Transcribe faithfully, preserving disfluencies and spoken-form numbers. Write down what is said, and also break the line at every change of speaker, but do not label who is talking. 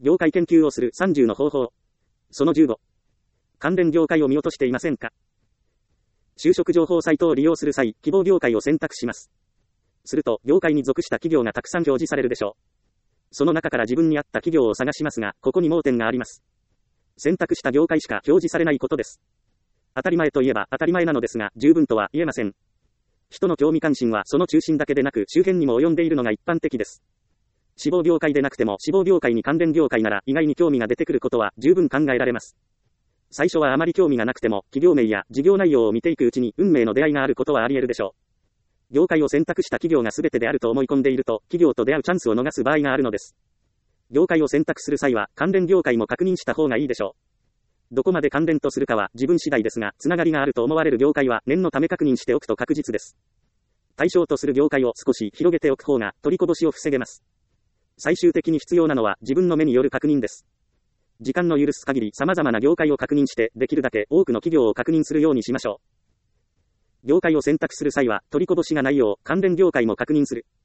業界研究をするさんじゅうの方法。そのじゅうご。関連業界を見落としていませんか？就職情報サイトを利用する際、希望業界を選択します。すると、業界に属した企業がたくさん表示されるでしょう。その中から自分に合った企業を探しますが、ここに盲点があります。選択した業界しか表示されないことです。当たり前といえば当たり前なのですが、十分とは言えません。人の興味関心はその中心だけでなく周辺にも及んでいるのが一般的です。志望業界でなくても志望業界に関連業界なら意外に興味が出てくることは十分考えられます。最初はあまり興味がなくても企業名や事業内容を見ていくうちに運命の出会いがあることはあり得るでしょう。業界を選択した企業が全てであると思い込んでいると企業と出会うチャンスを逃す場合があるのです。業界を選択する際は関連業界も確認した方がいいでしょう。どこまで関連とするかは自分次第ですが、つながりがあると思われる業界は念のため確認しておくと確実です。対象とする業界を少し広げておく方が取りこぼしを防げます。最終的に必要なのは自分の目による確認です。時間の許す限り様々な業界を確認して、できるだけ多くの企業を確認するようにしましょう。業界を選択する際は取りこぼしがないよう関連業界も確認する。